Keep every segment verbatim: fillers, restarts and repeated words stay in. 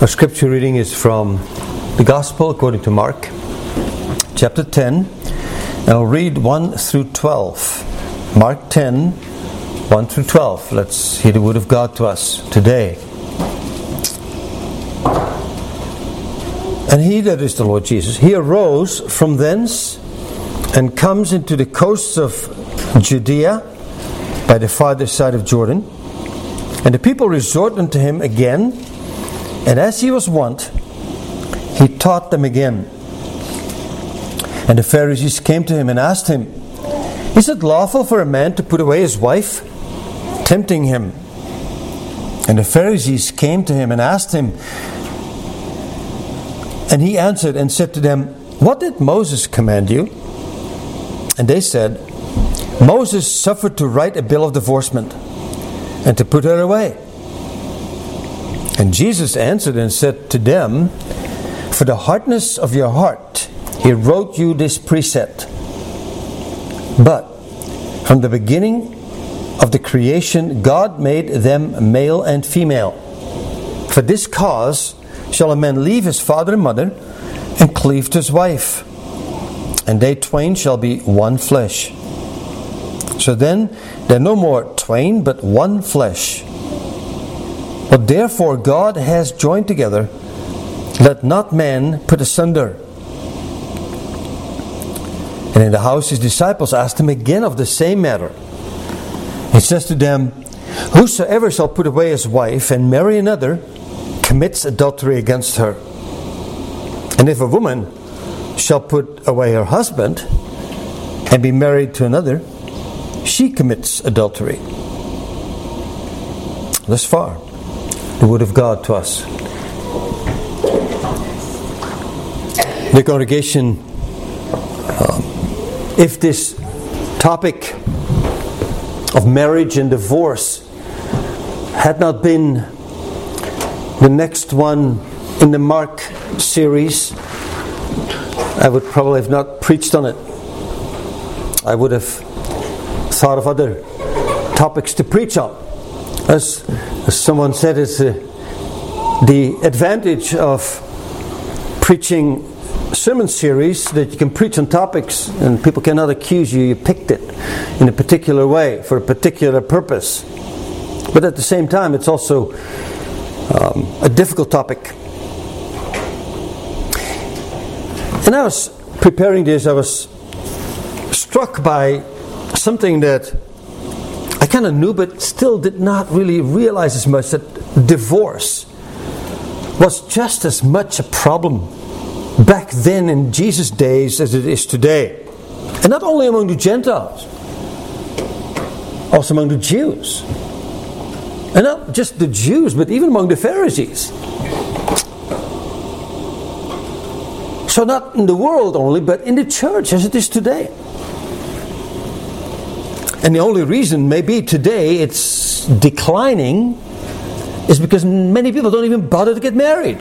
Our scripture reading is from the Gospel according to Mark, chapter ten, and I'll read one through twelve. Mark ten, one through twelve. Let's hear the word of God to us today. And he, that is the Lord Jesus, he arose from thence and comes into the coasts of Judea by the farther side of Jordan. And the people resort unto him again, and as he was wont, he taught them again. And the Pharisees came to him and asked him, Is it lawful for a man to put away his wife? Tempting him. And the Pharisees came to him and asked him, and he answered and said to them, What did Moses command you? And they said, Moses suffered to write a bill of divorcement, and to put her away. And Jesus answered and said to them, For the hardness of your heart, he wrote you this precept. But from the beginning of the creation, God made them male and female. For this cause shall a man leave his father and mother, and cleave to his wife, and they twain shall be one flesh. So then, they're no more twain, but one flesh. What therefore God has joined together, let not man put asunder. And in the house his disciples asked him again of the same matter. He says to them, Whosoever shall put away his wife and marry another, commits adultery against her. And if a woman shall put away her husband and be married to another, she commits adultery. Thus far, the word of God to us. The congregation, uh, if this topic of marriage and divorce had not been the next one in the Mark series, I would probably have not preached on it. I would have thought of other topics to preach on. As, as someone said, it's uh, the advantage of preaching sermon series that you can preach on topics and people cannot accuse you you picked it in a particular way for a particular purpose. But at the same time, it's also um, a difficult topic. And I was preparing this, I was struck by something that I kind of knew but still did not really realize as much, that divorce was just as much a problem back then in Jesus' days as it is today. And not only among the Gentiles, also among the Jews. And not just the Jews, but even among the Pharisees. So not in the world only, but in the church as it is today. And the only reason maybe today it's declining is because many people don't even bother to get married.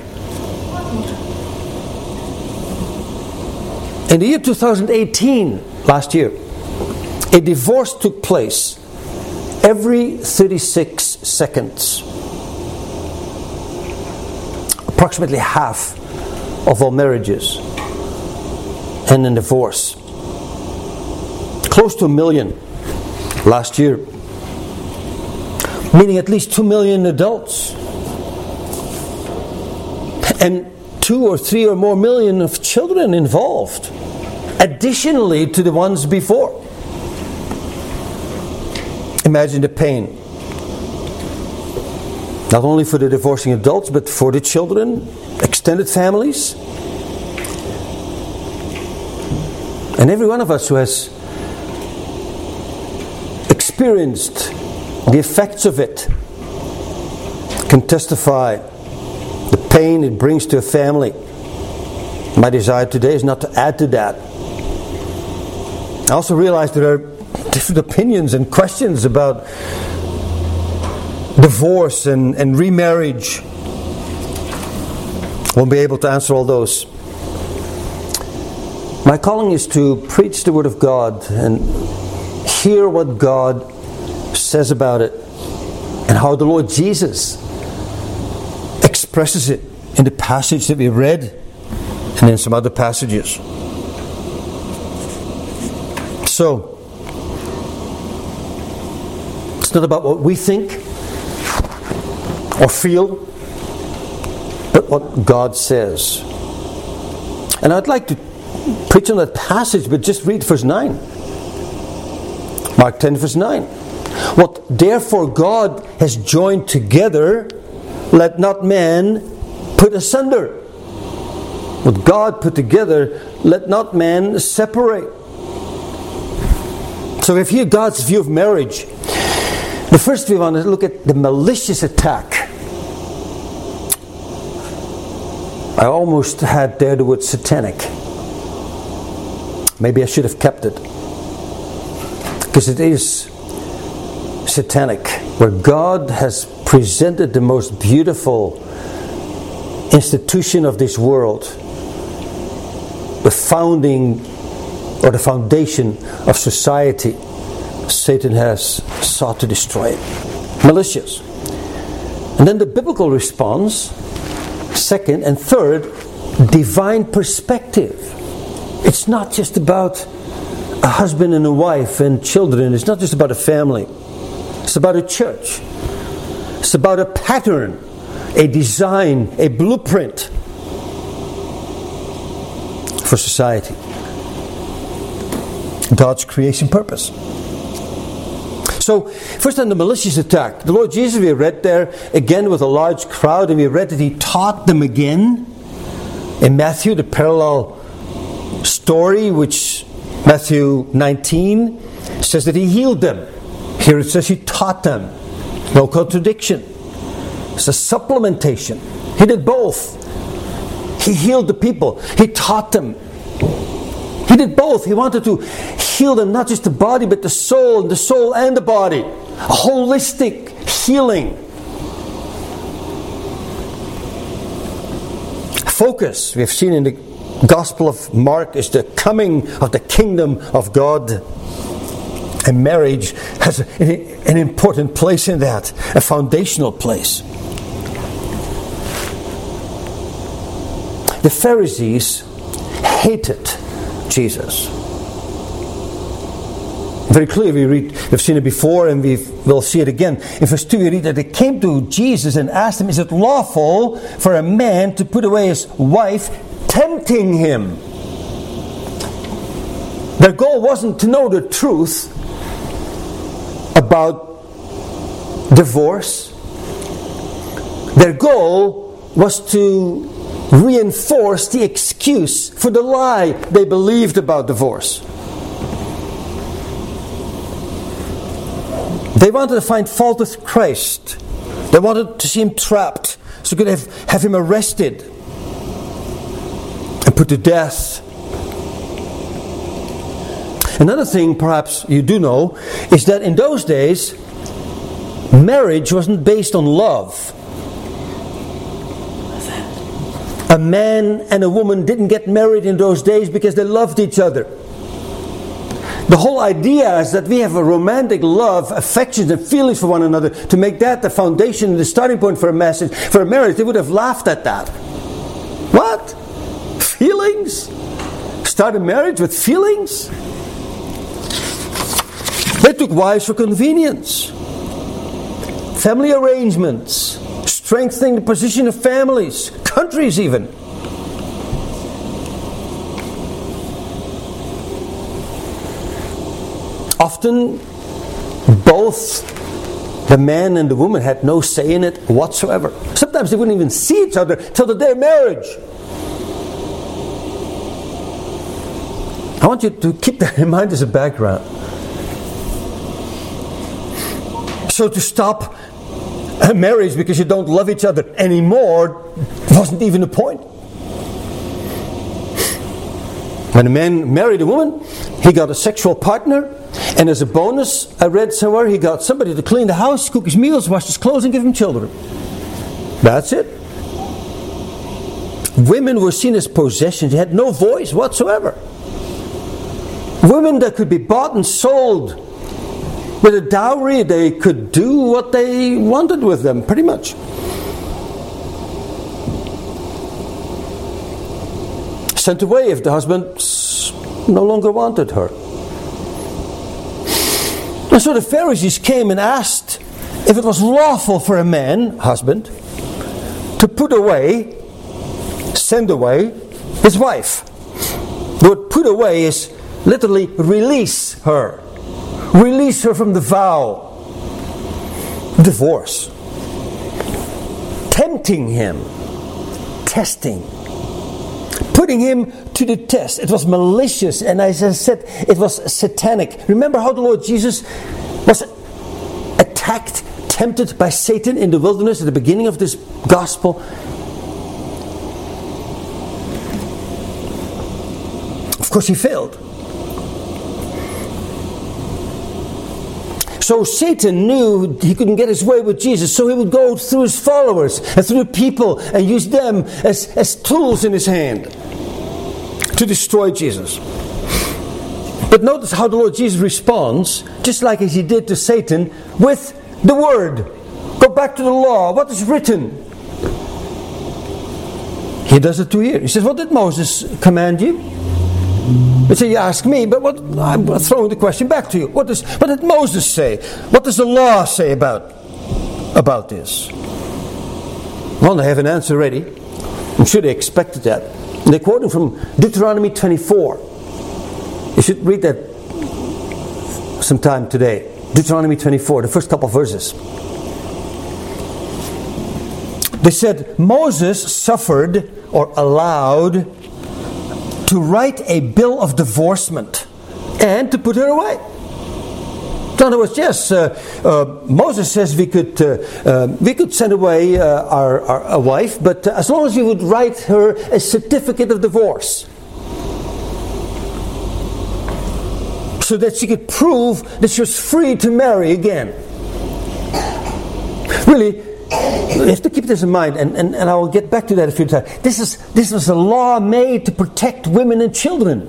In the year two thousand eighteen, last year, a divorce took place every thirty-six seconds. Approximately half of all marriages end in divorce. Close to a million last year. Meaning at least two million adults. And two or three or more million of children involved. Additionally to the ones before. Imagine the pain. Not only for the divorcing adults, but for the children, extended families. And every one of us who has experienced the effects of it can testify the pain it brings to a family. My desire today is not to add to that. I also realize there are different opinions and questions about divorce and, and remarriage. Won't be able to answer all those. My calling is to preach the Word of God and hear what God says about it and how the Lord Jesus expresses it in the passage that we read and in some other passages. So, it's not about what we think or feel, but what God says. And I'd like to preach on that passage, but just read verse nine. Mark ten, verse nine. What therefore God has joined together, let not man put asunder. What God put together, let not man separate. So if you God's view of marriage, the first we want to look at the malicious attack. I almost had there the word satanic. Maybe I should have kept it, because it is satanic, where God has presented the most beautiful institution of this world, the founding or the foundation of society. Satan has sought to destroy it. Malicious. And then the biblical response, second and third, divine perspective. It's not just about a husband and a wife and children. It's not just about a family. It's about a church. It's about a pattern, a design, a blueprint for society. God's creation purpose. So, first on the malicious attack. The Lord Jesus, we read there again with a large crowd, and we read that He taught them again. In Matthew, the parallel story, which Matthew nineteen says that He healed them. Here it says He taught them. No contradiction. It's a supplementation. He did both. He healed the people. He taught them. He did both. He wanted to heal them, not just the body, but the soul, and the soul and the body. A holistic healing. Focus, we have seen in the Gospel of Mark, is the coming of the kingdom of God. And marriage has an important place in that, a foundational place. The Pharisees hated Jesus. Very clear, we read, we've seen it before and we will see it again. In verse two we read that they came to Jesus and asked Him, is it lawful for a man to put away his wife, tempting Him? Their goal wasn't to know the truth about divorce. Their goal was to reinforce the excuse for the lie they believed about divorce. They wanted to find fault with Christ. They wanted to see Him trapped, so they could have, have Him arrested and put to death. Another thing perhaps you do know is that in those days, marriage wasn't based on love. A man and a woman didn't get married in those days because they loved each other. The whole idea is that we have a romantic love, affections and feelings for one another. To make that the foundation and the starting point for a message, for a marriage, they would have laughed at that. What? Feelings? Start a marriage with feelings? They took wives for convenience. Family arrangements. Strengthening the position of families. Countries even. Often, both the man and the woman had no say in it whatsoever. Sometimes they wouldn't even see each other till the day of marriage. I want you to keep that in mind as a background. So to stop a marriage because you don't love each other anymore wasn't even the point. When a man married a woman, he got a sexual partner, and as a bonus, I read somewhere, he got somebody to clean the house, cook his meals, wash his clothes, and give him children. That's it. Women were seen as possessions. They had no voice whatsoever. Women that could be bought and sold. With a dowry, they could do what they wanted with them, pretty much. sent away if the husband no longer wanted her. And so the Pharisees came and asked if it was lawful for a man, husband, to put away, send away his wife. The word put away is literally release her. Release her from the vow. Divorce. Tempting him. Testing. Putting him to the test. It was malicious, and as I said, it was satanic. Remember how the Lord Jesus was attacked, tempted by Satan in the wilderness at the beginning of this gospel? Of course he failed. So Satan knew he couldn't get his way with Jesus, so he would go through his followers and through the people and use them as, as tools in his hand to destroy Jesus. But notice how the Lord Jesus responds, just like as he did to Satan, with the word. Go back to the law. What is written? He does it to here. He says, what did Moses command you? You say, you ask me, but what, I'm throwing the question back to you. What, does, what did Moses say? What does the law say about, about this? Well, they have an answer ready. I'm sure they expected that. And they're quoting from Deuteronomy twenty-four. You should read that sometime today. Deuteronomy twenty-four, the first couple of verses. They said, Moses suffered or allowed to write a bill of divorcement and to put her away. In other words, yes, uh, uh, Moses says we could uh, uh, we could send away uh, our, our, our wife, but uh, as long as we would write her a certificate of divorce, so that she could prove that she was free to marry again. Really, you have to keep this in mind, and, and, and I will get back to that a few times. This is this was a law made to protect women and children.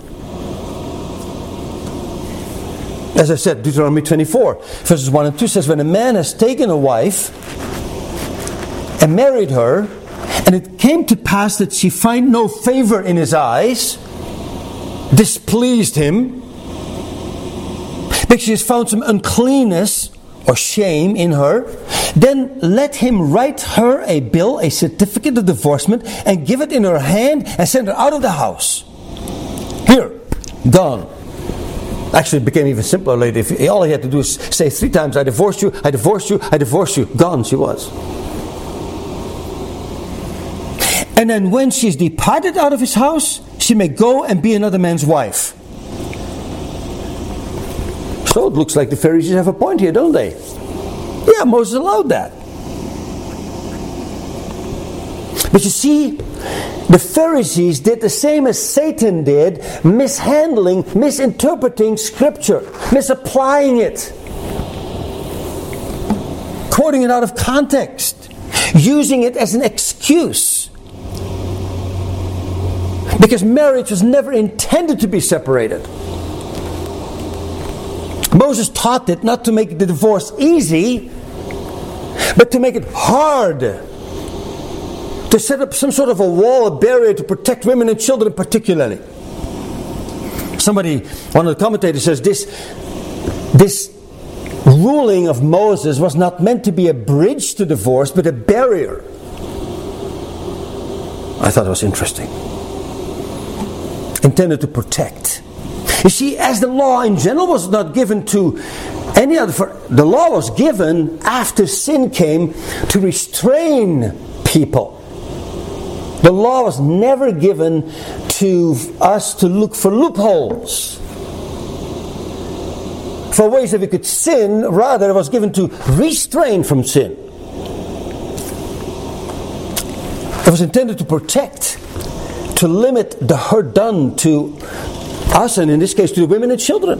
As I said, Deuteronomy twenty-four, verses one and two says, when a man has taken a wife and married her, and it came to pass that she find no favor in his eyes, displeased him, because she has found some uncleanness or shame in her, then let him write her a bill, a certificate of divorcement, and give it in her hand and send her out of the house. Here, done. Actually, it became even simpler later. If all he had to do is say three times, I divorce you, I divorce you, I divorce you. Gone she was. And then when she's departed out of his house, she may go and be another man's wife. So it looks like the Pharisees have a point here, don't they? Yeah, Moses allowed that. But you see, the Pharisees did the same as Satan did, mishandling, misinterpreting Scripture, misapplying it, quoting it out of context, using it as an excuse. Because marriage was never intended to be separated. Moses taught it not to make the divorce easy, but to make it hard. To set up some sort of a wall, a barrier to protect women and children particularly. Somebody, one of the commentators says this, this ruling of Moses was not meant to be a bridge to divorce, but a barrier. I thought it was interesting. Intended to protect. You see, as the law in general was not given to any other, for, the law was given after sin came to restrain people. The law was never given to us to look for loopholes, for ways that we could sin. Rather, it was given to restrain from sin. It was intended to protect, to limit the hurt done to us, and in this case to the women and children.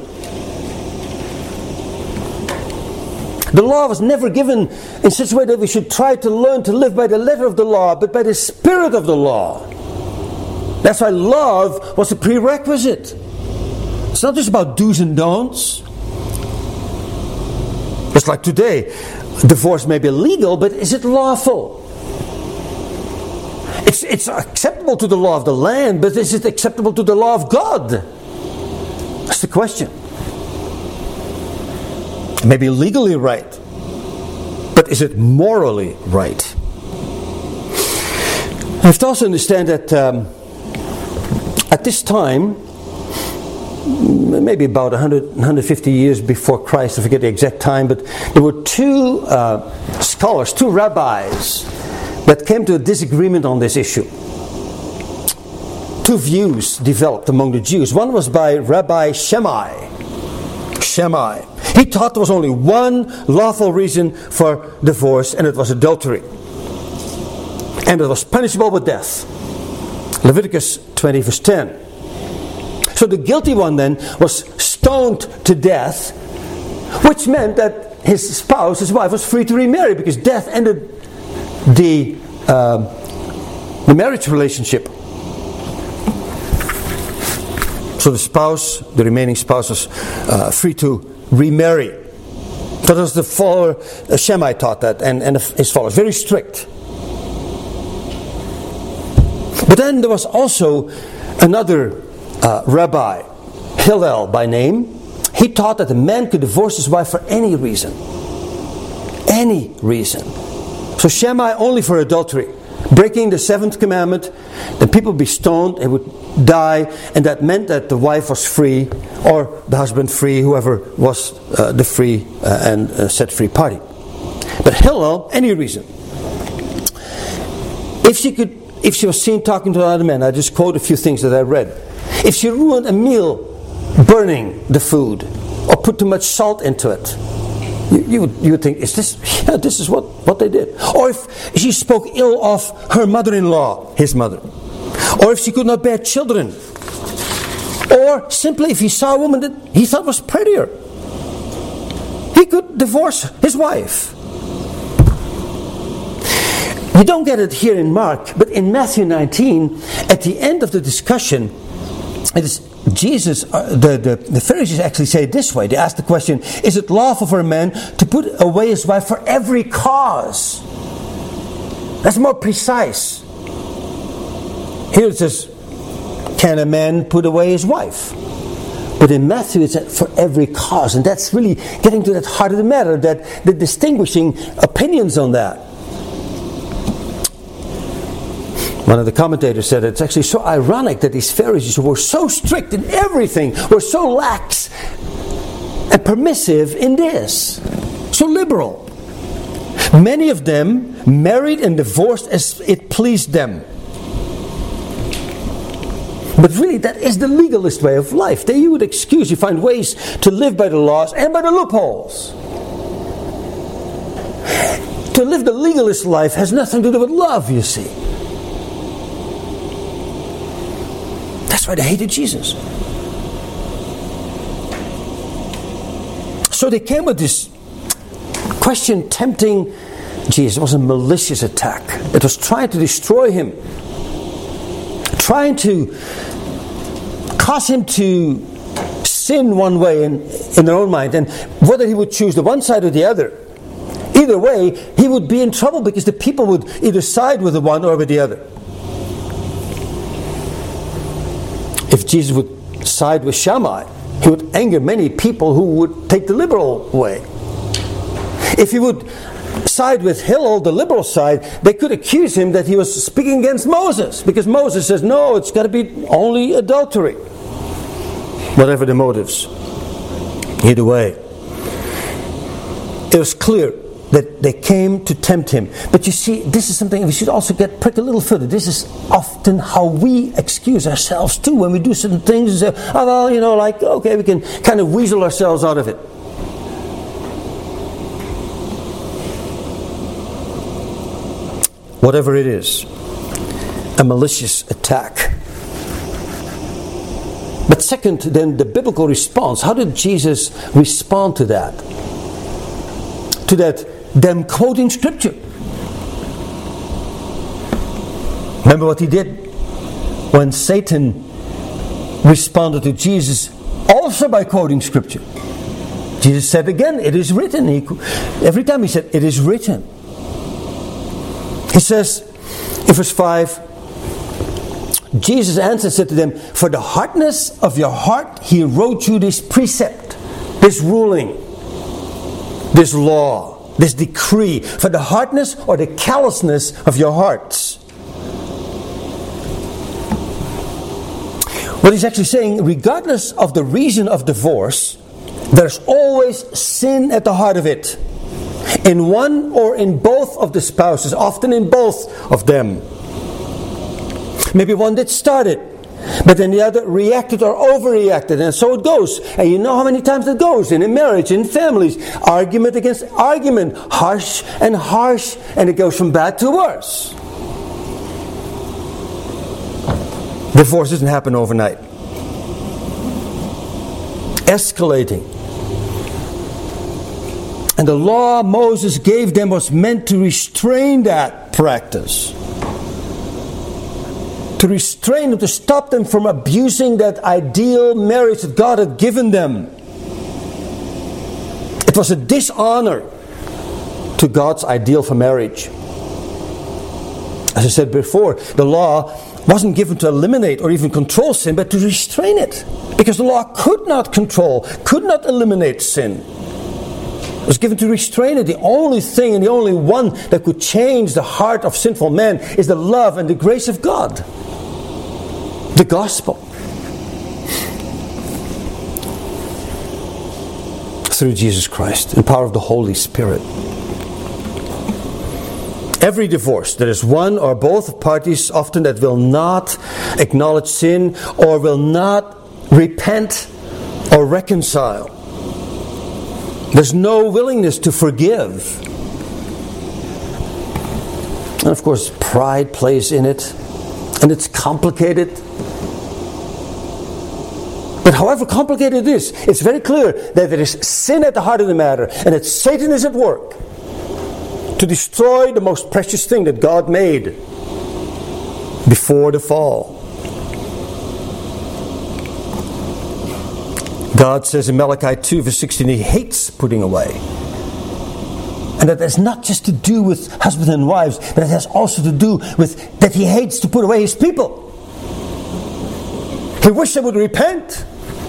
The law was never given in such a way that we should try to learn to live by the letter of the law, but by the spirit of the law. That's why love was a prerequisite. It's not just about do's and don'ts. Just like today, divorce may be legal, but is it lawful? It's it's, it's acceptable to the law of the land, but is it acceptable to the law of God? That's the question. It may be legally right, but is it morally right? You have to also understand that um, at this time, maybe about one hundred, one hundred fifty years before Christ, I forget the exact time, but there were two uh, scholars, two rabbis, that came to a disagreement on this issue. Two views developed among the Jews. One was by Rabbi Shammai. Shammai. He taught there was only one lawful reason for divorce, and it was adultery. And it was punishable with death. Leviticus twenty verse ten. So the guilty one then was stoned to death, which meant that his spouse, his wife, was free to remarry because death ended the, uh, the marriage relationship. So the spouse, the remaining spouse, was uh, free to remarry. So that was the follower, uh, Shammai taught that, and, and his followers. Very strict. But then there was also another uh, rabbi, Hillel by name. He taught that a man could divorce his wife for any reason. Any reason. So Shammai only for adultery. Breaking the seventh commandment, then people would be stoned, they would die, and that meant that the wife was free, or the husband free, whoever was uh, the free uh, and uh, set free party. But Hillel, any reason. If she could, if she was seen talking to another man, I just quote a few things that I read. If she ruined a meal, burning the food, or put too much salt into it, You, you, would, you would think, is this, yeah, this is what, what they did. Or if she spoke ill of her mother-in-law, his mother. Or if she could not bear children. Or simply if he saw a woman that he thought was prettier, he could divorce his wife. You don't get it here in Mark, but in Matthew nineteen, at the end of the discussion, it is Jesus, uh, the, the, the Pharisees actually say it this way. They ask the question, is it lawful for a man to put away his wife for every cause? That's more precise. Here it says, can a man put away his wife? But in Matthew it said for every cause. And that's really getting to that heart of the matter, that the distinguishing opinions on that. One of the commentators said it's actually so ironic that these Pharisees who were so strict in everything were so lax and permissive in this. So liberal. Many of them married and divorced as it pleased them. But really that is the legalist way of life. They would excuse, you find ways to live by the laws and by the loopholes. To live the legalist life has nothing to do with love, you see. That's why they hated Jesus. So they came with this question tempting Jesus. It was a malicious attack. It was trying to destroy him. Trying to cause him to sin one way in, in their own mind. And whether he would choose the one side or the other. Either way, he would be in trouble because the people would either side with the one or with the other. If Jesus would side with Shammai, he would anger many people who would take the liberal way. If he would side with Hillel, the liberal side, they could accuse him that he was speaking against Moses, because Moses says, no, it's got to be only adultery. Whatever the motives. Either way. It was clear that they came to tempt him. But you see, this is something we should also get prick a little further. This is often how we excuse ourselves too when we do certain things and say, oh well, you know, like, okay, we can kind of weasel ourselves out of it. Whatever it is, a malicious attack. But second, then the biblical response. How did Jesus respond to that? To that them quoting scripture. Remember what he did when Satan responded to Jesus also by quoting scripture. Jesus said again, it is written. He, every time he said, it is written. He says in verse five, Jesus answered and said to them, for the hardness of your heart, he wrote you this precept, this ruling, this law, this decree, for the hardness or the callousness of your hearts. What he's actually saying, regardless of the reason of divorce, there's always sin at the heart of it. In one or in both of the spouses, often in both of them. Maybe one did start it, but then the other reacted or overreacted, and so it goes. And you know how many times it goes in a marriage, in families. Argument against argument, harsh and harsh, and it goes from bad to worse. Divorce doesn't happen overnight. Escalating. And the law Moses gave them was meant to restrain that practice. To restrain them, to stop them from abusing that ideal marriage that God had given them. It was a dishonor to God's ideal for marriage. As I said before, the law wasn't given to eliminate or even control sin, but to restrain it. Because the law could not control, could not eliminate sin. It was given to restrain it. The only thing and the only one that could change the heart of sinful man is the love and the grace of God. The gospel. Through Jesus Christ, the power of the Holy Spirit. Every divorce, there is one or both parties often that will not acknowledge sin or will not repent or reconcile. There's no willingness to forgive. And of course, pride plays in it. And it's complicated. But however complicated it is, it's very clear that there is sin at the heart of the matter. And that Satan is at work to destroy the most precious thing that God made before the fall. God says in Malachi two verse sixteen, He hates putting away. And that has not just to do with husbands and wives, but it has also to do with that He hates to put away His people. He wished they would repent.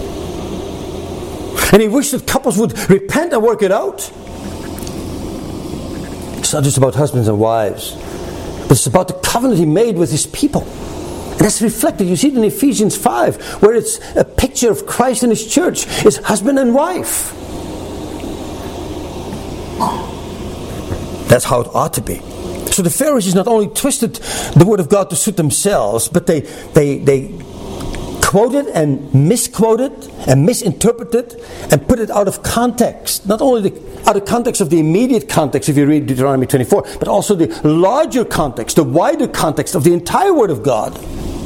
And He wished that couples would repent and work it out. It's not just about husbands and wives, but it's about the covenant He made with His people. And that's reflected. You see it in Ephesians five, where it's a picture of Christ and His church. It's husband and wife. That's how it ought to be. So the Pharisees not only twisted the word of God to suit themselves, but they they they quoted and misquoted and misinterpreted and put it out of context. Not only the out of context of the immediate context, if you read Deuteronomy twenty-four, but also the larger context, the wider context of the entire Word of God.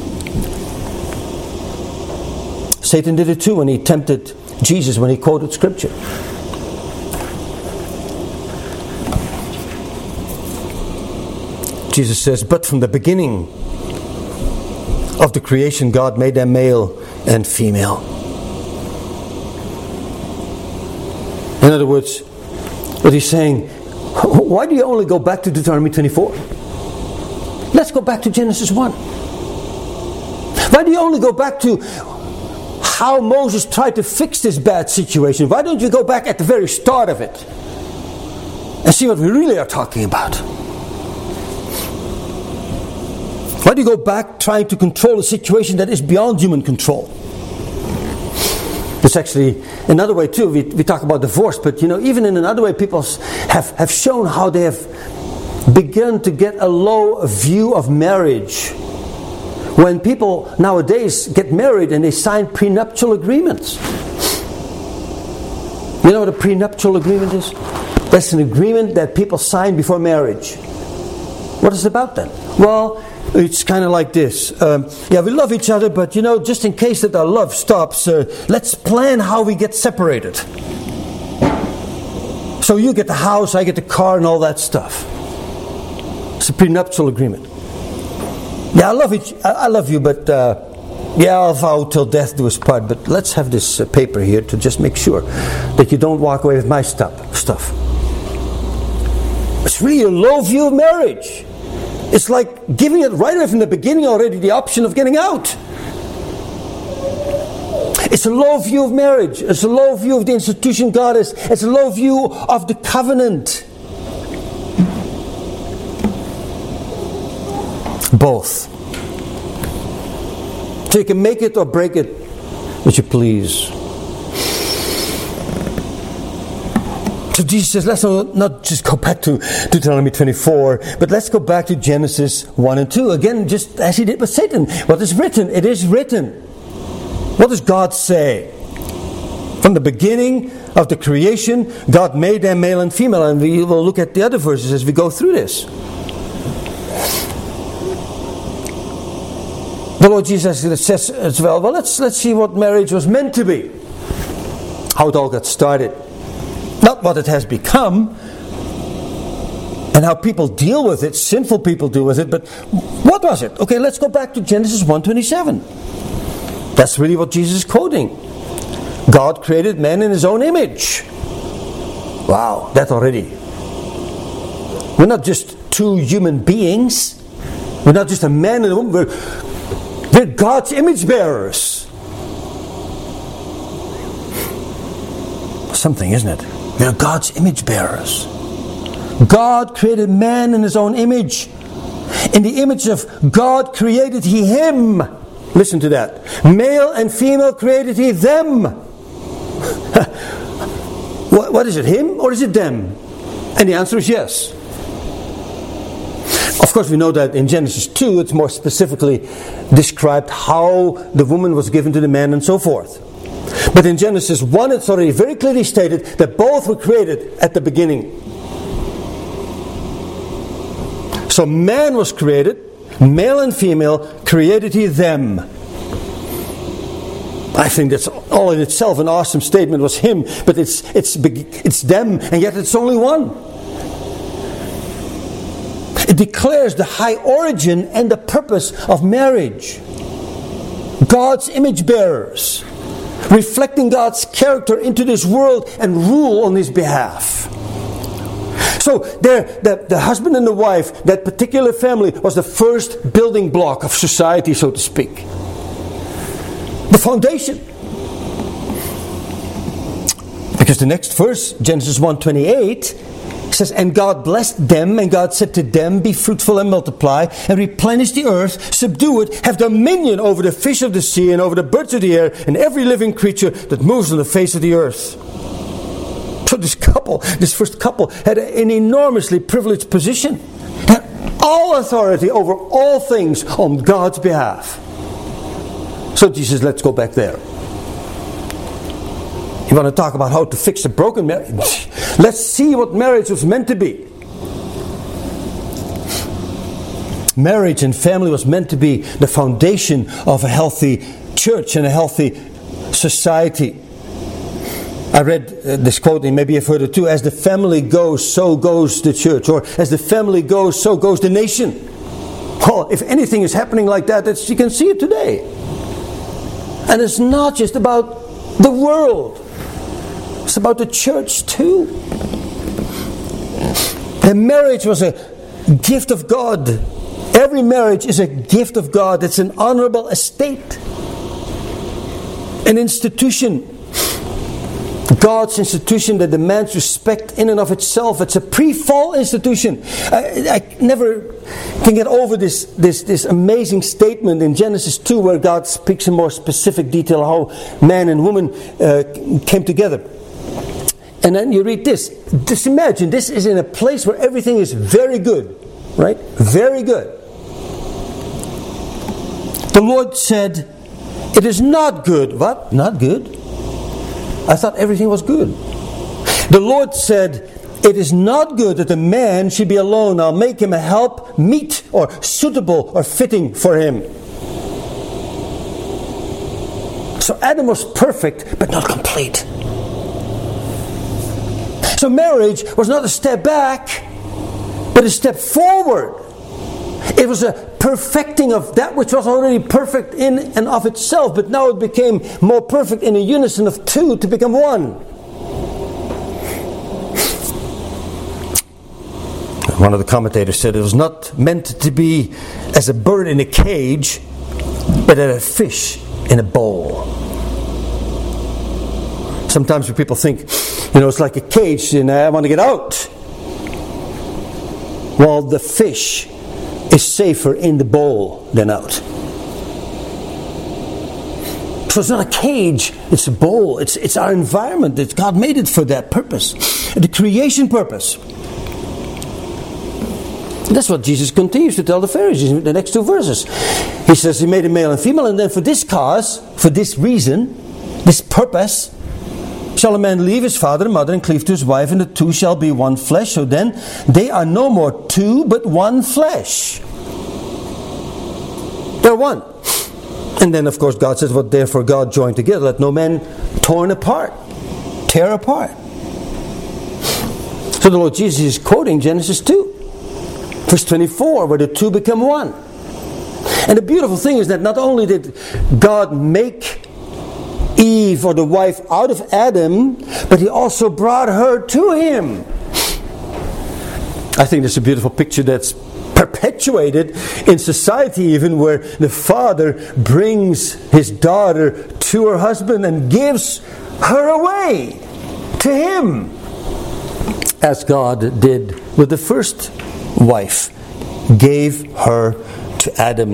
Satan did it too when he tempted Jesus when he quoted Scripture. Jesus says, but from the beginning of the creation, God made them male and female. In other words, what he's saying, why do you only go back to Deuteronomy twenty-four? Let's go back to Genesis one. Why do you only go back to how Moses tried to fix this bad situation? Why don't you go back at the very start of it and see what we really are talking about? Why do you go back trying to control a situation that is beyond human control? It's actually another way too. We, we talk about divorce, but you know, even in another way, people have, have shown how they have begun to get a low view of marriage. When people nowadays get married and they sign prenuptial agreements. You know what a prenuptial agreement is? That's an agreement that people sign before marriage. What is it about then? Well, it's kind of like this. Um, yeah, we love each other, but you know, just in case that our love stops, uh, let's plan how we get separated. So you get the house, I get the car, and all that stuff. It's a prenuptial agreement. Yeah, I love each, I, I love you, but uh, yeah, I'll vow till death do us part. But let's have this uh, paper here to just make sure that you don't walk away with my stuff. Stuff. It's really a low view of marriage. It's like giving it right away from the beginning already the option of getting out. It's a low view of marriage. It's a low view of the institution God is. It's a low view of the covenant. Both. So you can make it or break it, which you please. So Jesus says, let's not just go back to Deuteronomy twenty-four, but let's go back to Genesis one and two. Again, just as he did with Satan. What is written? It is written. What does God say? From the beginning of the creation, God made them male and female. And we will look at the other verses as we go through this. The Lord Jesus says as well, well, let's, let's see what marriage was meant to be. How it all got started. Not what it has become. And how people deal with it, sinful people deal with it. But what was it? Okay, let's go back to Genesis one twenty-seven. That's really what Jesus is quoting. God created man in His own image. Wow, that already. We're not just two human beings. We're not just a man and a woman. We're, we're God's image bearers. Something, isn't it? We're God's image bearers. God created man in His own image. In the image of God created He him. Listen to that. Male and female created He them. what, what is it? Him or is it them? And the answer is yes. Of course we know that in Genesis two it's more specifically described how the woman was given to the man and so forth. But in Genesis one it's already very clearly stated that both were created at the beginning. So man was created, male and female, created He them. I think that's all in itself an awesome statement. Was him, but it's it's it's them, and yet it's only one. It declares the high origin and the purpose of marriage. God's image bearers, reflecting God's character into this world and rule on His behalf. So there, the, the husband and the wife, that particular family, was the first building block of society, so to speak. The foundation. Because the next verse, Genesis one twenty-eight, says, and God blessed them, and God said to them, be fruitful and multiply, and replenish the earth, subdue it, have dominion over the fish of the sea, and over the birds of the air, and every living creature that moves on the face of the earth. So this couple, this first couple, had an enormously privileged position. Had all authority over all things on God's behalf. So Jesus, let's go back there. You want to talk about how to fix a broken marriage? Let's see what marriage was meant to be. Marriage and family was meant to be the foundation of a healthy church and a healthy society. I read uh, this quote, and maybe you've heard it too. As the family goes, so goes the church. Or as the family goes, so goes the nation. Well, if anything is happening like that, it's, you can see it today. And it's not just about the world. It's about the church too. The marriage was a gift of God. Every marriage is a gift of God. It's an honorable estate. An institution. God's institution that demands respect in and of itself. It's a pre-fall institution. I, I never can get over this, this, this amazing statement in Genesis two where God speaks in more specific detail how man and woman uh, came together. And then you read this. Just imagine, this is in a place where everything is very good. Right? Very good. The Lord said, it is not good. What? Not good? I thought everything was good. The Lord said, it is not good that the man should be alone. I'll make him a help meet or suitable or fitting for him. So Adam was perfect, but not complete. So marriage was not a step back, but a step forward. It was a perfecting of that which was already perfect in and of itself, but now it became more perfect in a unison of two to become one. One of the commentators said it was not meant to be as a bird in a cage, but as a fish in a bowl. Sometimes when people think, you know, it's like a cage and I want to get out. Well, the fish is safer in the bowl than out. So it's not a cage, it's a bowl. It's, it's our environment. It's, God made it for that purpose. The creation purpose. That's what Jesus continues to tell the Pharisees in the next two verses. He says he made a male and female, and then for this cause, for this reason, this purpose, shall a man leave his father and mother and cleave to his wife, and the two shall be one flesh. So then they are no more two, but one flesh. They're one. And then of course God says, what therefore God joined together, let no man torn apart, tear apart. So the Lord Jesus is quoting Genesis two. Verse twenty-four, where the two become one. And the beautiful thing is that not only did God make Eve, or the wife, out of Adam, but He also brought her to Him. I think that's a beautiful picture that's perpetuated in society even, where the father brings his daughter to her husband and gives her away to him, as God did with the first wife, gave her to Adam.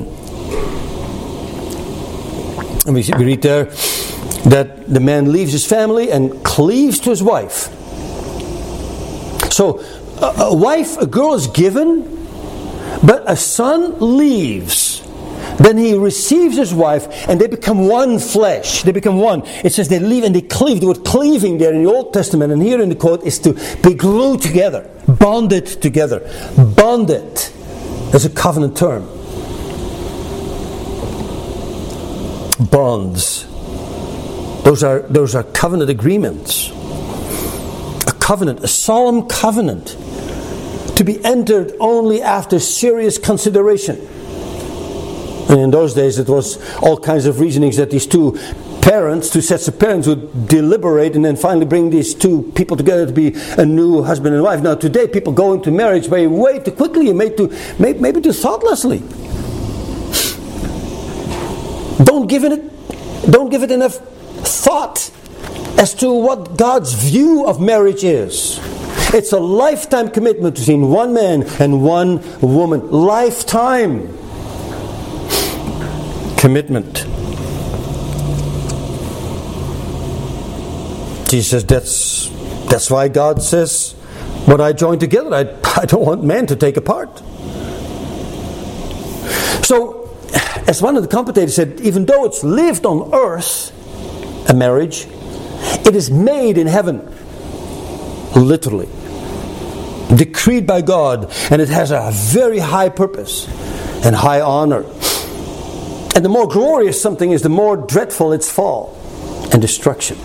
And we read there that the man leaves his family and cleaves to his wife. So a, a wife, a girl is given, but a son leaves. Then he receives his wife and they become one flesh. They become one. It says they leave and they cleave. The word cleaving there in the Old Testament and here in the quote is to be glued together. Bonded together. Bonded. That's a covenant term. Bonds. Those are, those are covenant agreements. A covenant, a solemn covenant, to be entered only after serious consideration. And in those days it was all kinds of reasonings that these two parents, two sets of parents would deliberate and then finally bring these two people together to be a new husband and wife. Now today people go into marriage way, way too quickly and maybe too, maybe too thoughtlessly. Don't give it, don't give it enough thought as to what God's view of marriage is. It's a lifetime commitment between one man and one woman. Lifetime commitment. Jesus says that's that's why God says, what I join together, I, I don't want man to take apart. So, as one of the commentators said, even though it's lived on earth, a marriage, it is made in heaven. Literally. Decreed by God, and it has a very high purpose and high honor. And the more glorious something is, the more dreadful its fall and destruction.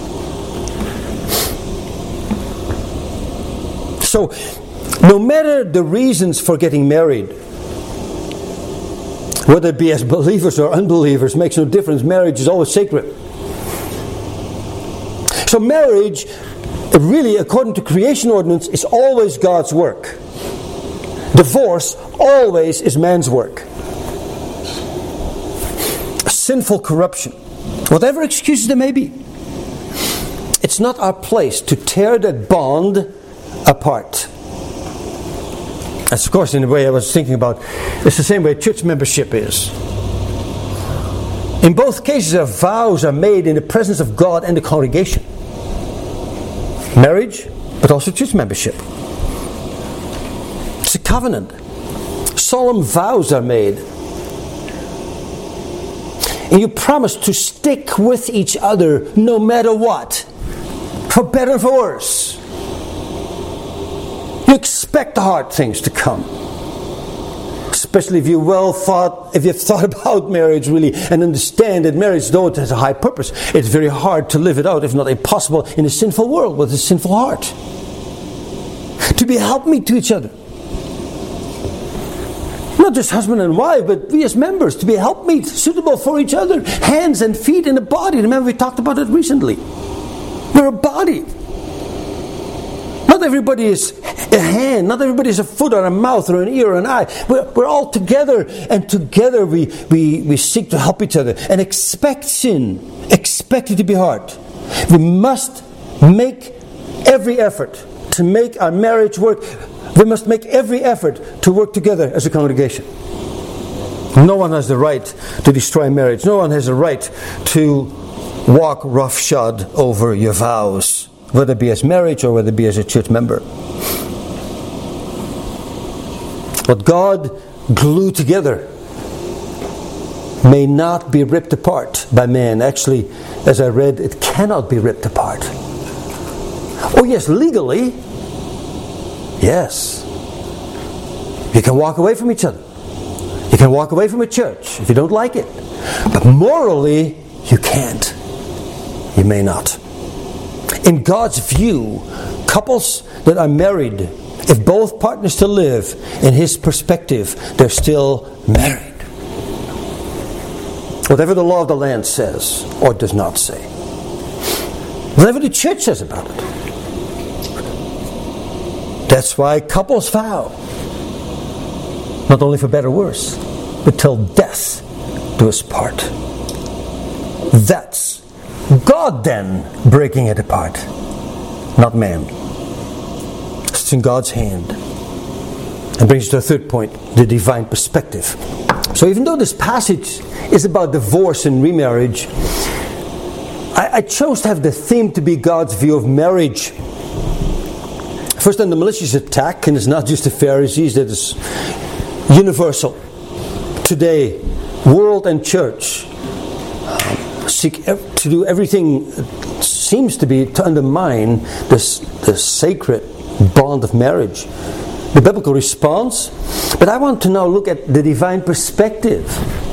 So, no matter the reasons for getting married, whether it be as believers or unbelievers, makes no difference. Marriage is always sacred. So marriage, really, according to creation ordinance, is always God's work. Divorce always is man's work. A sinful corruption, whatever excuses there may be, it's not our place to tear that bond apart. That's of course in the way I was thinking about. It's the same way church membership is. In both cases, our vows are made in the presence of God and the congregation. Marriage, but also church membership. It's a covenant. Solemn vows are made. And you promise to stick with each other no matter what. For better or for worse. You expect the hard things to come. Especially if you well thought, if you've thought about marriage really and understand that marriage, though it has a high purpose, it's very hard to live it out, if not impossible, in a sinful world with a sinful heart. To be a helpmeet to each other. Not just husband and wife, but we as members, to be a helpmeet, suitable for each other. Hands and feet in the body. Remember we talked about it recently. We're a body. Not everybody is a hand, not everybody is a foot or a mouth or an ear or an eye. We're, we're all together, and together we, we, we seek to help each other. And expect sin, expect it to be hard. We must make every effort to make our marriage work. We must make every effort to work together as a congregation. No one has the right to destroy marriage. No one has the right to walk roughshod over your vows, whether it be as marriage or whether it be as a church member. What God glued together may not be ripped apart by man. Actually, as I read, it cannot be ripped apart. Oh yes, legally, yes. You can walk away from each other. You can walk away from a church if you don't like it. But morally, you can't. You may not. In God's view, couples that are married, if both partners still live, in His perspective, they're still married. Whatever the law of the land says, or does not say. Whatever the church says about it. That's why couples vow. Not only for better or worse, but till death do us part. That's God then breaking it apart, not man. It's in God's hand. And brings us to the third point, the divine perspective. So even though this passage is about divorce and remarriage, I, I chose to have the theme to be God's view of marriage. First, on the malicious attack, and it's not just the Pharisees, that is universal. Today, world and church um, seek ev- to do everything it seems to be to undermine this, this sacred bond of marriage. The biblical response. But I want to now look at the divine perspective.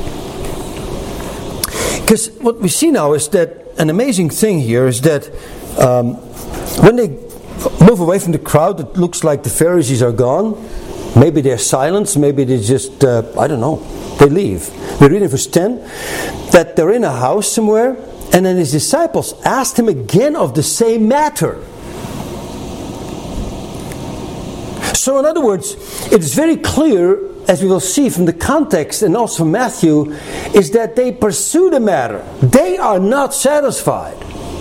Because what we see now is that an amazing thing here is that um, when they move away from the crowd, it looks like the Pharisees are gone. Maybe they're silenced, maybe they just, uh, I don't know, they leave. We read in verse ten that they're in a house somewhere, and then His disciples asked Him again of the same matter. So in other words, it is very clear, as we will see from the context and also from Matthew, is that they pursue the matter. They are not satisfied.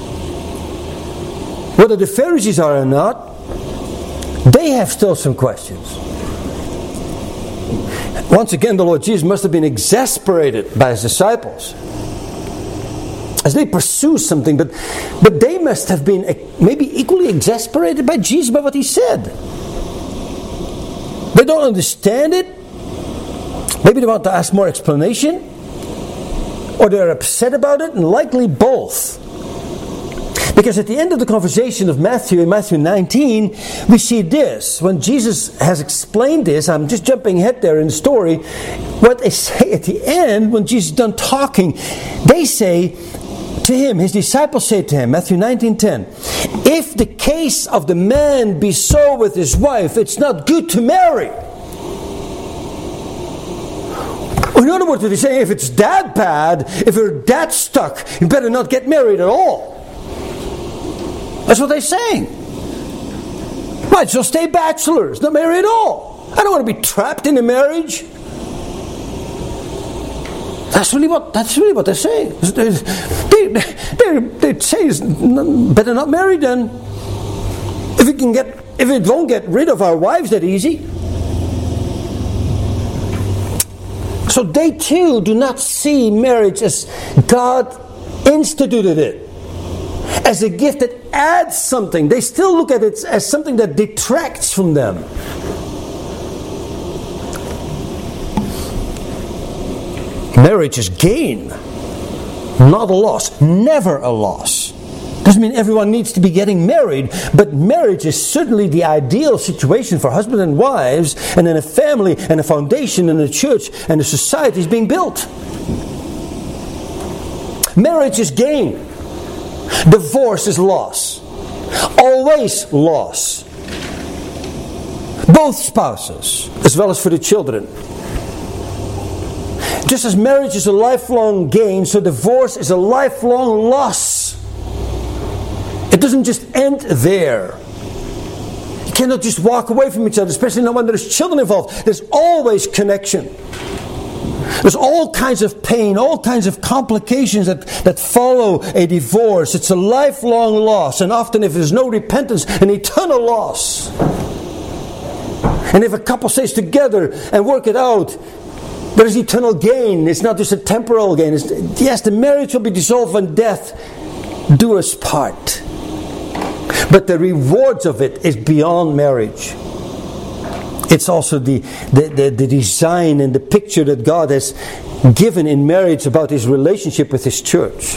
Whether the Pharisees are or not, they have still some questions. Once again, the Lord Jesus must have been exasperated by His disciples as they pursue something, but, but they must have been maybe equally exasperated by Jesus, by what He said. They don't understand it. Maybe they want to ask more explanation, or they're upset about it, and likely both. Because at the end of the conversation of Matthew, in Matthew nineteen, we see this. When Jesus has explained this, I'm just jumping ahead there in the story, what they say at the end, when Jesus is done talking, they say to Him, His disciples say to Him, Matthew nineteen ten, if the case of the man be so with his wife, it's not good to marry. In other words, what they say, if it's that bad, if you're that stuck, you better not get married at all. That's what they're saying. Might as well stay bachelors, not marry at all. I don't want to be trapped in a marriage. That's really what that's really what they're saying. They, they, they say it's better not marry then. If we can get, if it won't get rid of our wives that easy. So they too do not see marriage as God instituted it, as a gift that adds something. They still look at it as something that detracts from them. Marriage is gain, not a loss. Never a loss. Doesn't mean everyone needs to be getting married, but marriage is certainly the ideal situation for husbands and wives, and then a family and a foundation and a church and a society is being built. Marriage is gain. Divorce is loss. Always loss. Both spouses, as well as for the children. Just as marriage is a lifelong gain, so divorce is a lifelong loss. It doesn't just end there. You cannot just walk away from each other, especially not when there's children involved. There's always connection. There's all kinds of pain, all kinds of complications that, that follow a divorce. It's a lifelong loss, and often if there's no repentance, an eternal loss. And if a couple stays together and work it out, there is eternal gain. It's not just a temporal gain. It's, yes, the marriage will be dissolved when death do us part. But the rewards of it is beyond marriage. It's also the, the, the, the design and the picture that God has given in marriage about His relationship with His church.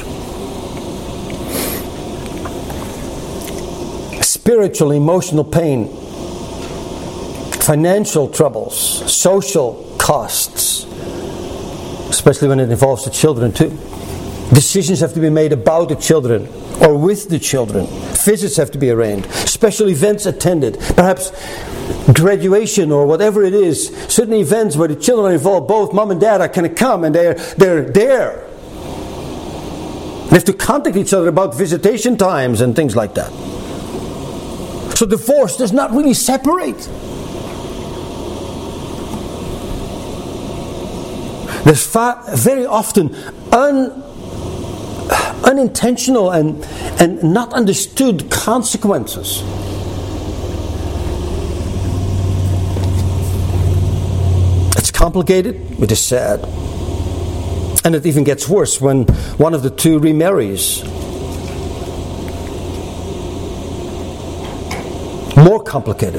Spiritual, emotional pain, financial troubles, social costs, especially when it involves the children too. Decisions have to be made about the children or with the children. Visits have to be arranged. Special events attended. Perhaps graduation or whatever it is. Certain events where the children are involved. Both mom and dad are going to come and they're, they're there. They have to contact each other about visitation times and things like that. So divorce does not really separate. There's far, very often un, unintentional and, and not understood consequences. It's complicated, it is sad. And it even gets worse when one of the two remarries. More complicated.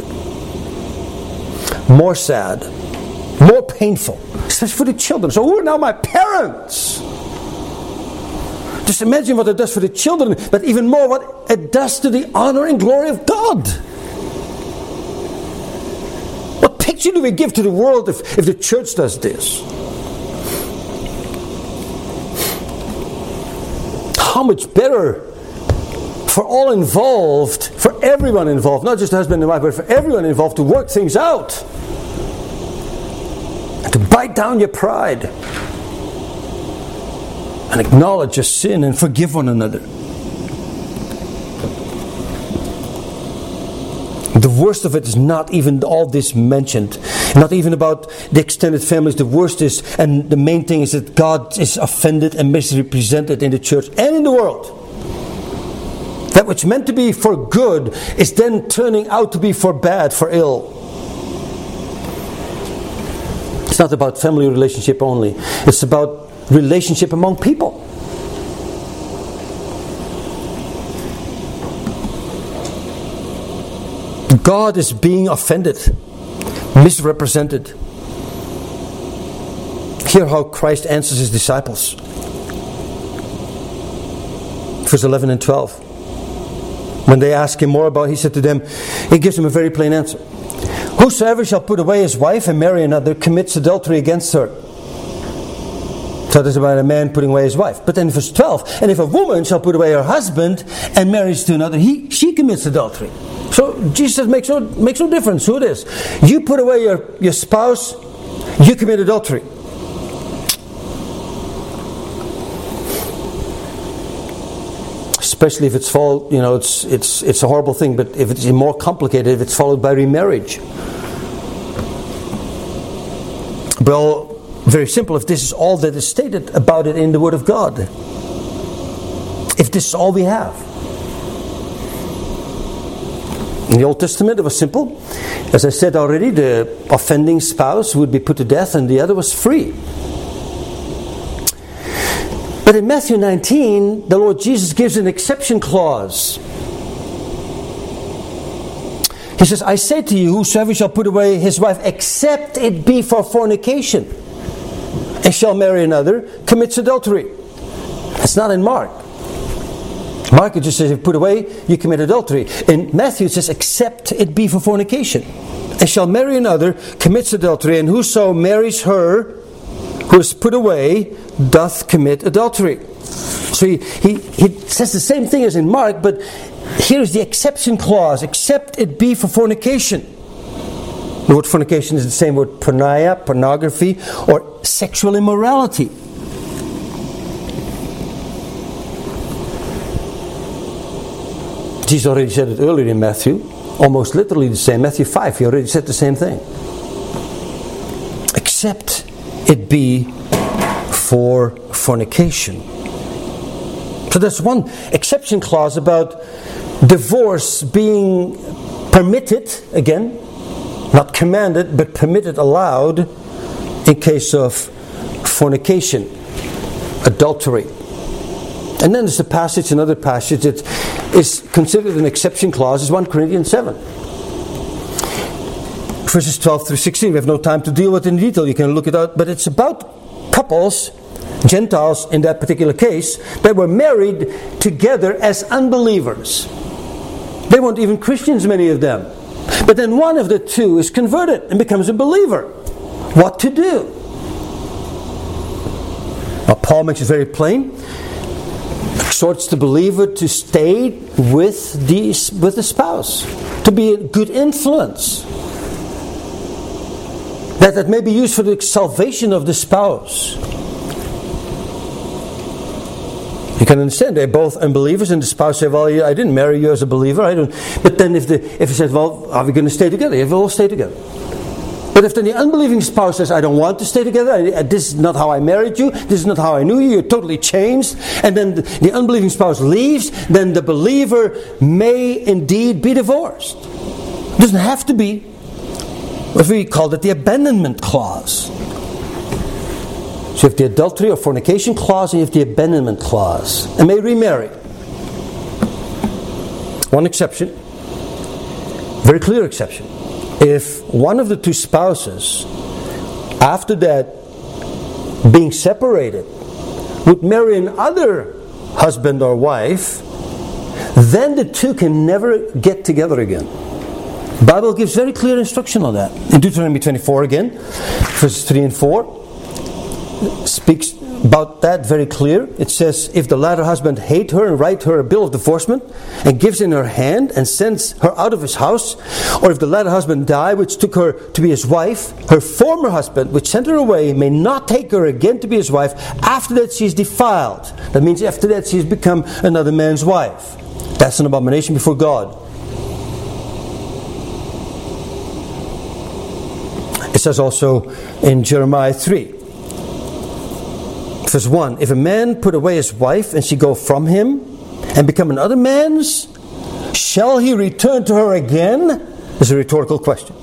More sad. More painful. Especially for the children. So who are now my parents? Just imagine what it does for the children, but even more what it does to the honor and glory of God. What picture do we give to the world if, if the church does this? How much better for all involved, for everyone involved, not just the husband and wife, but for everyone involved to work things out. And to bite down your pride. And acknowledge your sin and forgive one another. The worst of it is not even all this mentioned. Not even about the extended families. The worst is, and the main thing is that God is offended and misrepresented in the church and in the world. That which meant to be for good is then turning out to be for bad, for ill. It's not about family relationship only. It's about relationship among people. God is being offended, misrepresented. Hear how Christ answers His disciples. Verse eleven and twelve. When they ask Him more about it, He said to them, He gives them a very plain answer. Whosoever shall put away his wife and marry another commits adultery against her. So that's about a man putting away his wife. But then verse twelve, and if a woman shall put away her husband and marries to another, he she commits adultery. So Jesus says, makes no, makes no difference who it is. You put away your, your spouse, you commit adultery. Especially if it's followed, you know, it's it's it's a horrible thing, but if it's more complicated, if it's followed by remarriage. Well, very simple, if this is all that is stated about it in the Word of God. If this is all we have. In the Old Testament it was simple. As I said already, the offending spouse would be put to death and the other was free. But in Matthew nineteen, the Lord Jesus gives an exception clause. He says, I say to you, whosoever shall put away his wife, except it be for fornication, and shall marry another, commits adultery. That's not in Mark. Mark it just says, if you put away, you commit adultery. In Matthew it says, except it be for fornication, and shall marry another, commits adultery, and whoso marries her who is put away doth commit adultery. So he, he, he says the same thing as in Mark, but here is the exception clause, except it be for fornication. The word fornication is the same word porneia, pornography, or sexual immorality. Jesus already said it earlier in Matthew. almost literally the same. Matthew five, he already said the same thing. Except it be for fornication. So there's one exception clause about divorce being permitted, again, not commanded, but permitted, allowed, in case of fornication, adultery. And then there's a passage, another passage that is considered an exception clause, is First Corinthians seven. Verses twelve through sixteen. We have no time to deal with it in detail. You can look it out. But it's about couples, Gentiles in that particular case, that were married together as unbelievers. They weren't even Christians, many of them. But then one of the two is converted and becomes a believer. What to do? Well, Paul makes it very plain. Exhorts the believer to stay with the, with the spouse. To be a good influence. That that may be used for the salvation of the spouse. You can understand they're both unbelievers, and the spouse said, "Well, I didn't marry you as a believer. I don't." But then, if the if he said, "Well, are we going to stay together?" If we'll all stay together. But if then the unbelieving spouse says, "I don't want to stay together. I, this is not how I married you. This is not how I knew you. You're totally changed," and then the, the unbelieving spouse leaves, then the believer may indeed be divorced. It doesn't have to be. What we called it the abandonment clause. So you have the adultery or fornication clause, and you have the abandonment clause. And may remarry. One exception, very clear exception. If one of the two spouses, after that, being separated, would marry another husband or wife, then the two can never get together again. The Bible gives very clear instruction on that. In Deuteronomy twenty-four again, verses three and four, speaks about that very clear. It says, "If the latter husband hate her and write her a bill of divorcement and gives in her hand and sends her out of his house, or if the latter husband die which took her to be his wife, her former husband which sent her away may not take her again to be his wife. After that she is defiled." That means after that she has become another man's wife. That's an abomination before God. It says also in Jeremiah three, verse one, "If a man put away his wife and she go from him and become another man's, shall he return to her again?" This is a rhetorical question.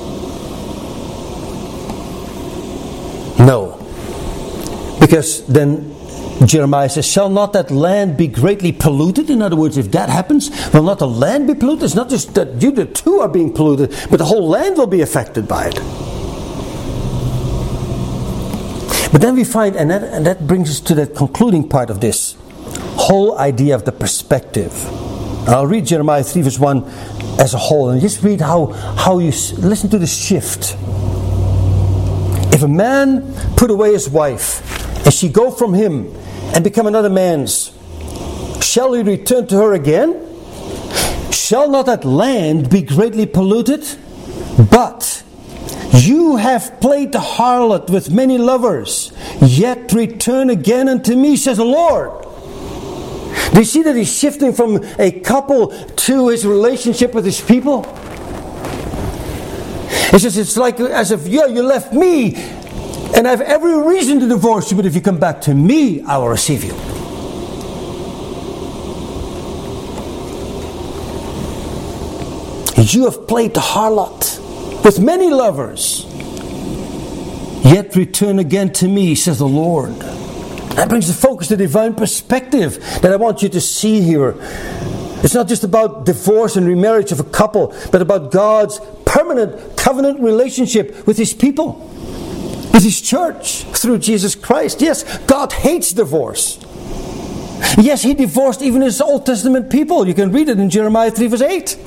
No. Because then Jeremiah says, "Shall not that land be greatly polluted?" In other words, if that happens, will not the land be polluted? It's not just that you the two are being polluted, but the whole land will be affected by it. But then we find, and that, and that brings us to the concluding part of this whole idea of the perspective. I'll read Jeremiah three verse one as a whole, and just read how, how you, listen to the shift. "If a man put away his wife, and she go from him, and become another man's, shall he return to her again? Shall not that land be greatly polluted? But you have played the harlot with many lovers, yet return again unto me, says the Lord." Do you see that he's shifting from a couple to his relationship with his people? He says, it's like as if, yeah, you left me, and I have every reason to divorce you, but if you come back to me, I will receive you. You have played the harlot with many lovers, yet return again to me, says the Lord. That brings the focus to divine perspective that I want you to see here. It's not just about divorce and remarriage of a couple, but about God's permanent covenant relationship with His people, with His church, through Jesus Christ. Yes, God hates divorce. Yes, He divorced even His Old Testament people. You can read it in Jeremiah three verse eight.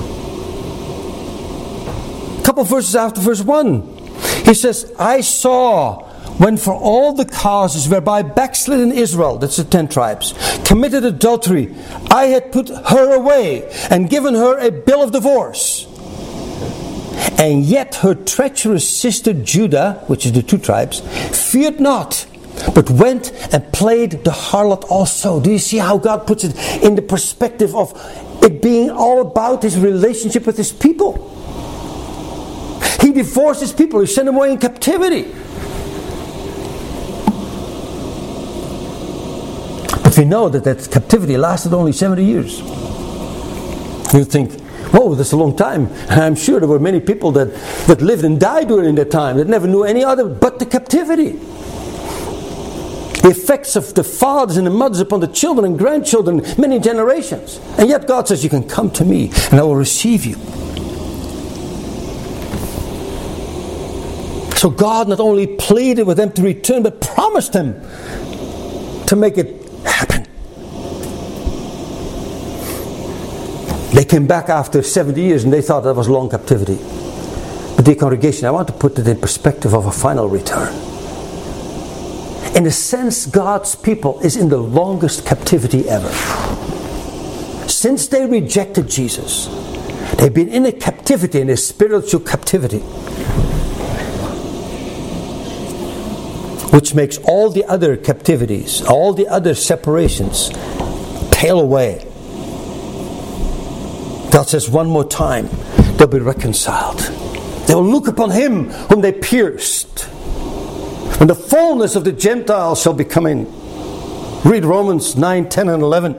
A couple verses after verse one. He says, "I saw when for all the causes whereby backslidden Israel," that's the ten tribes, "committed adultery, I had put her away and given her a bill of divorce. And yet her treacherous sister Judah," which is the two tribes, "feared not, but went and played the harlot also." Do you see how God puts it in the perspective of it being all about his relationship with his people. He divorced his people. He sent them away in captivity. But we know that that captivity lasted only seventy years. You think, whoa, that's a long time. I'm sure there were many people that, that lived and died during that time that never knew any other but the captivity. The effects of the fathers and the mothers upon the children and grandchildren, many generations. And yet God says, you can come to me and I will receive you. So God not only pleaded with them to return, but promised them to make it happen. They came back after seventy years and they thought that was long captivity. But dear congregation, I want to put it in perspective of a final return. In a sense, God's people is in the longest captivity ever. Since they rejected Jesus, they've been in a captivity, in a spiritual captivity, which makes all the other captivities, all the other separations, pale away. God says one more time, they'll be reconciled. They will look upon Him whom they pierced. And the fullness of the Gentiles shall be come in. Read Romans nine, ten and eleven.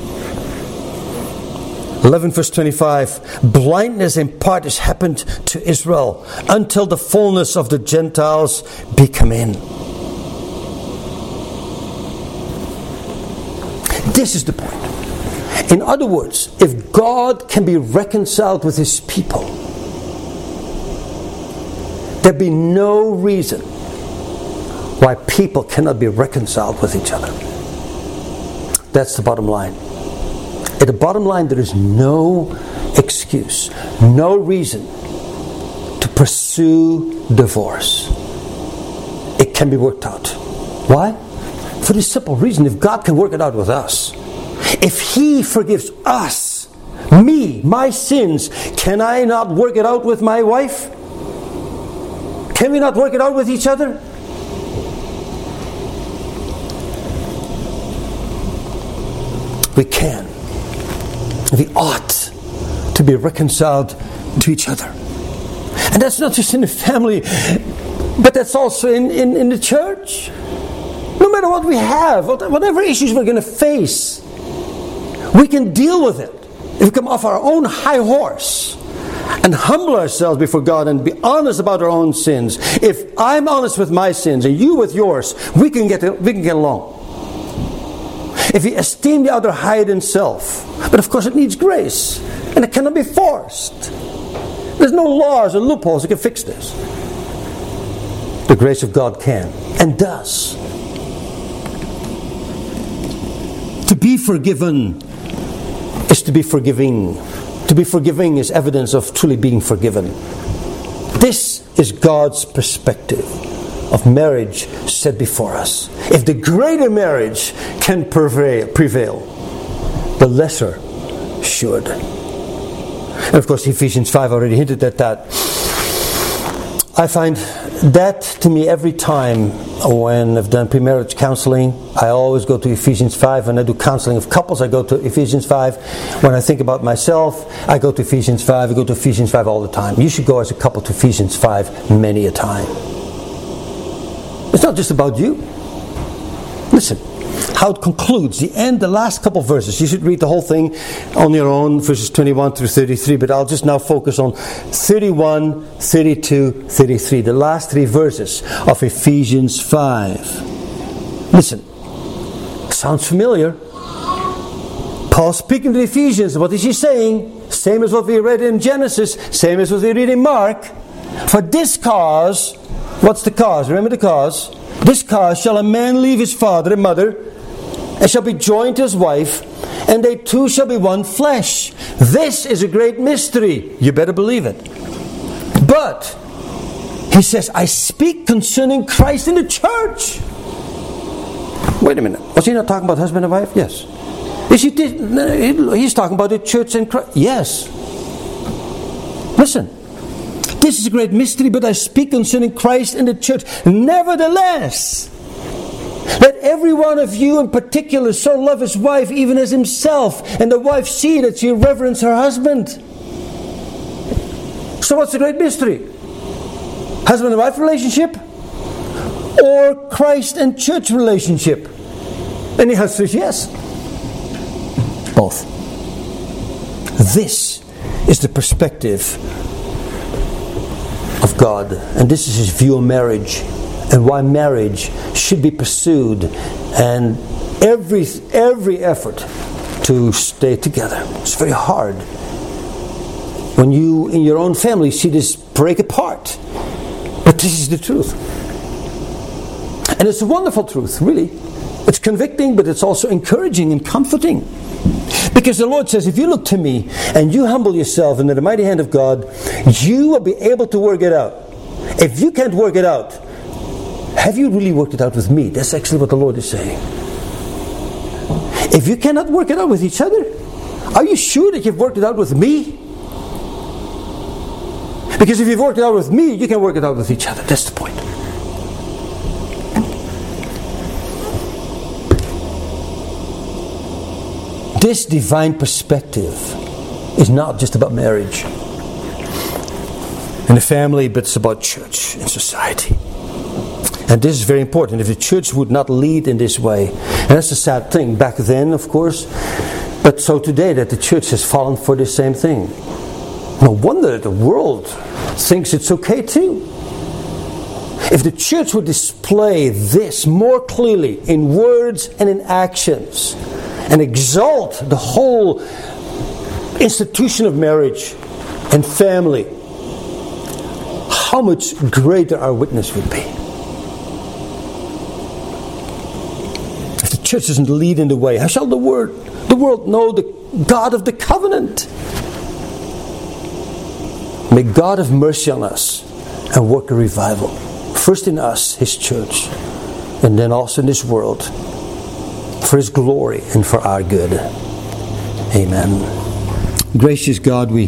eleven verse twenty-five. Blindness in part has happened to Israel until the fullness of the Gentiles be come in. This is the point. In other words, if God can be reconciled with His people, there'd be no reason why people cannot be reconciled with each other. That's the bottom line. At the bottom line, there is no excuse, no reason to pursue divorce. It can be worked out. Why? For the simple reason, if God can work it out with us, if He forgives us, me, my sins, can I not work it out with my wife? Can we not work it out with each other? We can. We ought to be reconciled to each other. And that's not just in the family, but that's also in, in, in the church. No matter what we have, whatever issues we're going to face, we can deal with it if we come off our own high horse and humble ourselves before God and be honest about our own sins. If I'm honest with my sins and you with yours, we can get we can get along. If we esteem the other higher than self, but of course it needs grace and it cannot be forced. There's no laws or loopholes that can fix this. The grace of God can and does. To be forgiven is to be forgiving. To be forgiving is evidence of truly being forgiven. This is God's perspective of marriage set before us. If the greater marriage can prevail, prevail, the lesser should. And of course Ephesians five already hinted at that. I find that to me every time when I've done pre-marriage counseling, I always go to Ephesians five. When I do counseling of couples, I go to Ephesians five. When I think about myself, I go to Ephesians five. I go to Ephesians five all the time. You should go as a couple to Ephesians five many a time. It's not just about you. Listen, how it concludes, the end, the last couple of verses. You should read the whole thing on your own, verses twenty-one through thirty-three, but I'll just now focus on thirty-one, thirty-two, thirty-three, the last three verses of Ephesians five. Listen, sounds familiar. Paul speaking to the Ephesians, what is he saying? Same as what we read in Genesis, same as what we read in Mark. For this cause, what's the cause? Remember the cause? This cause shall a man leave his father and mother, and shall be joined to his wife, and they two shall be one flesh. This is a great mystery. You better believe it. But, he says, I speak concerning Christ in the church. Wait a minute. Was he not talking about husband and wife? Yes. Is he, he's talking about the church and Christ. Yes. Listen. This is a great mystery, but I speak concerning Christ and the church. Nevertheless, Let every one of you in particular so love his wife even as himself, and the wife see that she reverence her husband. So what's the great mystery? Husband and wife relationship? Or Christ and church relationship? And the answer is yes. Both. This is the perspective of God. And this is his view of marriage. And why marriage should be pursued. And every every effort to stay together. It's very hard when you in your own family see this break apart. But this is the truth. And it's a wonderful truth, really. It's convicting, but it's also encouraging and comforting. Because the Lord says, if you look to me and you humble yourself under the mighty hand of God, you will be able to work it out. If you can't work it out, have you really worked it out with me? That's actually what the Lord is saying. If you cannot work it out with each other, are you sure that you've worked it out with me? Because if you've worked it out with me, you can work it out with each other. That's the point. This divine perspective is not just about marriage and the family, but it's about church and society. And this is very important. If the church would not lead in this way, and that's a sad thing back then, of course, but so today that the church has fallen for the same thing. No wonder that the world thinks it's okay too. If the church would display this more clearly in words and in actions, and exalt the whole institution of marriage and family, how much greater our witness would be. If the church doesn't lead in the way, how shall the word, the world know the God of the covenant? May God have mercy on us and work a revival. First in us, His church, and then also in this world, for His glory and for our good. Amen. Gracious God, we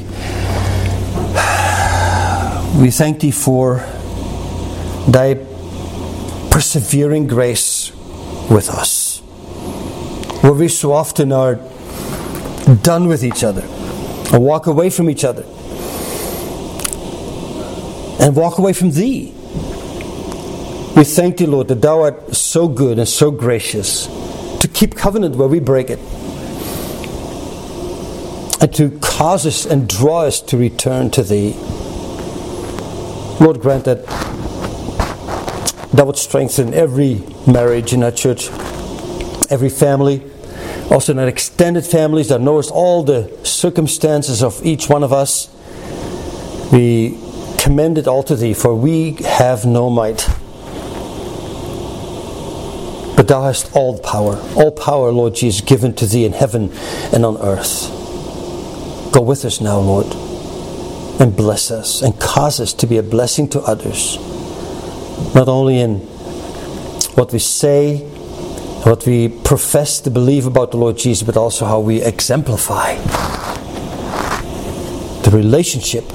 we thank Thee for Thy persevering grace with us, where we so often are done with each other and walk away from each other and walk away from Thee. We thank Thee, Lord, that Thou art so good and so gracious to keep covenant where we break it, and to cause us and draw us to return to Thee. Lord, grant that Thou would strengthen every marriage in our church, every family, also in our extended families that knowest all the circumstances of each one of us. We commend it all to Thee, for we have no might. But Thou hast all power. All power, Lord Jesus, given to Thee in heaven and on earth. Go with us now, Lord, and bless us and cause us to be a blessing to others. Not only in what we say, what we profess to believe about the Lord Jesus, but also how we exemplify the relationship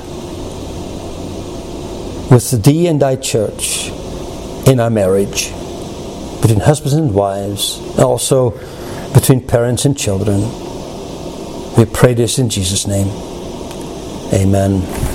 with Thee and Thy church in our marriage, between husbands and wives, and also between parents and children. We pray this in Jesus' name. Amen.